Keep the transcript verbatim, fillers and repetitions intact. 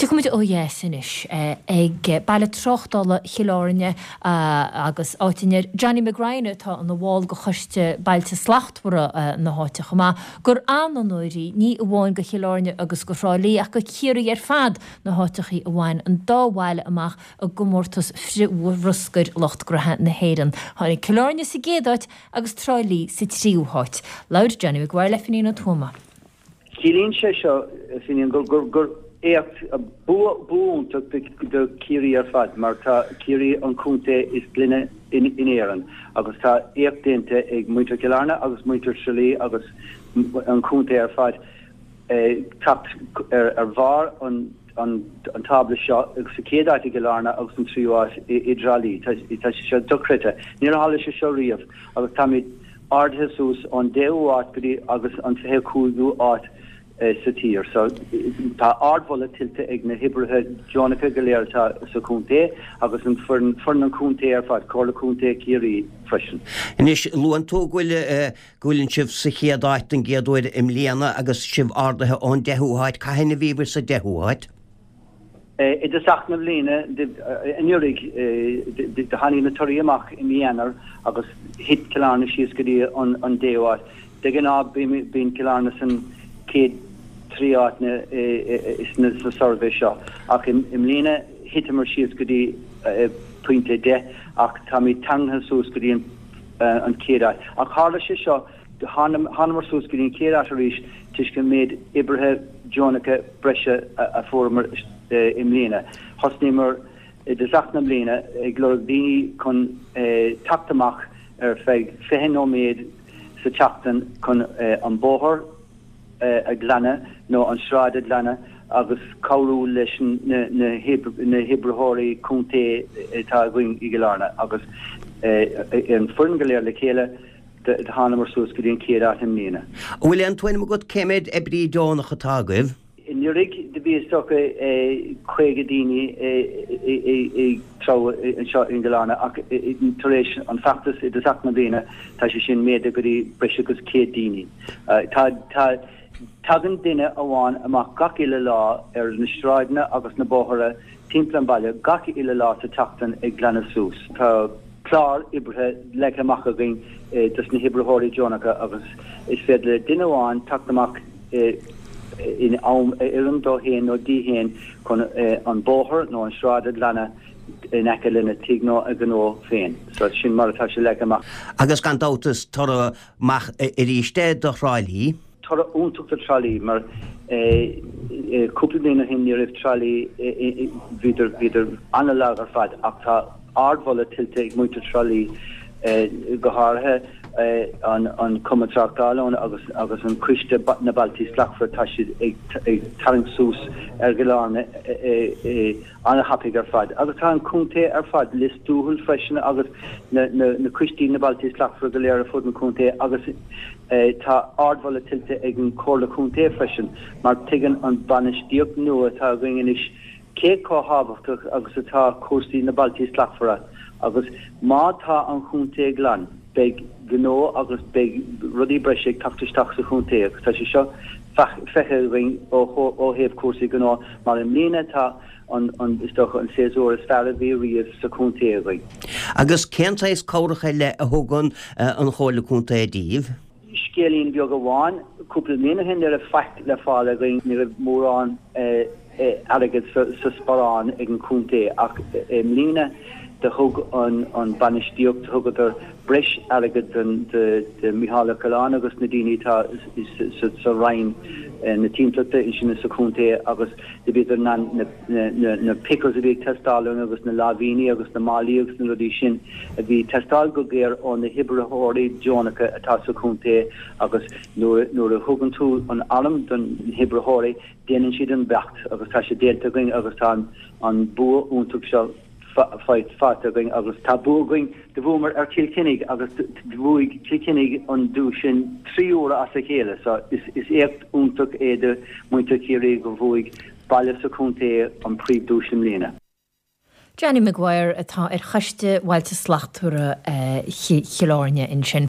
Tuid ó dhéis ag bailile trochtála chiileáine agus áitiine Johnny McGraine tá an bháil go chuiste bailte slachtmara na háite chumá gur an an nóirí ní bháin go chiileáine agus go rálaí ach go chiaí ar fad na háitechaí a bhhain an dáhhaile amach a gomórtas friú ruscair lochtgrathe na héan. Tháinig chiileáine sa géadáit agus trálaí sa tríúháit. Lair Johnny McGuire le finí na tuama. Cilín sé seo finín gur gur gur écht a búnta de círí ar fad, mar tá círí an cúnta is glynne in éan, agus tá écht dénta ag muintir Killarna agus muintir Tralee agus an cúnta ar fad tapt ar bhar an an tabla seo agus sa céadáit i Killarna agus an tríúáis i Tralee, tá sé docrite. Níor hála sé seo riamh, agus tá mid ard Jesús an déú áit gotí agus an sa cúlú áit sa tír. So tá ardhla tiltte ag na hibrethe Jonica go léir sa cúnta agus an fern an cúnta ar fad cóla cúnta círí freisin. Inis luan tó ghuiile ghuiilinn sibh sa chéadáit an géadúir im líana agus sibh ardathe ón dethúáid caihanna bhíbhar sa dethúáid? I de sachna bbliana in Urig de haní na torí amach i Mianar agus hit Killarna síos go dtí an déúáid. De gná bín Killarna san céad tríáitna is na sa sorbhé seo. Ach im líana hitamar síos go dtí puinte de ach tá mí tangtha sús go dtí an céadáit. Ach hála sé seo hanamar sús go dtí an céadáit a rís tuis go méid ibrethe Jonica breise a fórmar im líana. Thosnímar de sachna bliana ag glór daoine chun tactamach ar feig fehin ó méid sa teachtain chun an bóthar a glanne nó an sráide glanne agus cabhrú leis na hibrethirí cúnta tá going i Killarna agus an fern go léir le chéile de hanamar sús go dtí an céadáit im líana. Bhfuil an tuaine go céimiid ebrí dónach atá goibh? In Urig de bí stocha chuige daoine i trá an seo in Killarna ach in taréis an factas i de sachna bliana tá sé sin méad go dtí breise agus céad daoine. Tá tagan duine amháin amach gach ile lá ar na sráidna agus na bóthara timpla an baile gach ile lá sa teachtain ag glanna sús. Tá clár ibrethe le amach a gin dus na hibrethirí Jonica agus is féad le duine amháin teachtamach in am ilm do héin nó dí héin chun an bóthar nó an sráide glanna in eice lena tígnó a gó féin. So sin mar atá sé le amach. Agus gan dátas tar mach i ríiste do Tralee? Tar úntuachta Tralee, mar cúpla bliana hin ní raibh Tralee viidir viidir anna lag ar fad ach tá ardhla tiltte ag muintir Tralee go háirithe an an cumatrachtála agus agus an cuiste na baltí slachfar tá siad ag tarint sús ar Killarna anna hapig ar fad. Agus tá an cúnta ar fad listúthúil freisin agus na cuistí na baltí slachfar go léir a fud na cúnta agus tá ardhla tiltte ag an cóla cúnta freisin mar tuigeann an banistíocht nua tá going is cé cóthabhachtach agus atá cuasaí na baltí slachfara agus má tá an cúnta glan beag gnó agus beag rudí breise ag tachtasteach sa cúnta agus tá sé seo fecha ring ó héamh cuasaí gnó mar im líana tá an istocha an séasúir is fearr bhí riamh sa cúnta ring. Agus cénta is córacha le a thugann an chóla cúnta a díomh? Scélín beag a bháin cúpla mbliana hin ar a fecht le fála ring ní raibh mórán agad sa sporán ag an cúnta ach im líana de thug an banistíocht thugad ar breis agad de Mihála Killarna agus na daoine tá sa rainn na tímplachta in sin sa cúnta agus de beidir na pickers a bhí testáilún agus na láhíní agus na málaí agus na rudí sin a bhí testáil go géir ón na hibrethirí Jonica atá sa cúnta agus nuair a thugann tú an alam don hibrethirí déanann siad an becht agus tá sé déanta going agus tá an bua úntaach seo fáid fáta going agus tá bua going de bhúmar ar Kilkennig agus bhuaig Kilkennig an dú sin trí óra as a chéile, so is is écht úntaach é de muintir círí go bhuaig bailile sa cúnta an príomhdú sin líana. Johnny McGuire atá ar chaiste bhailte slachtúra Killarna in sin.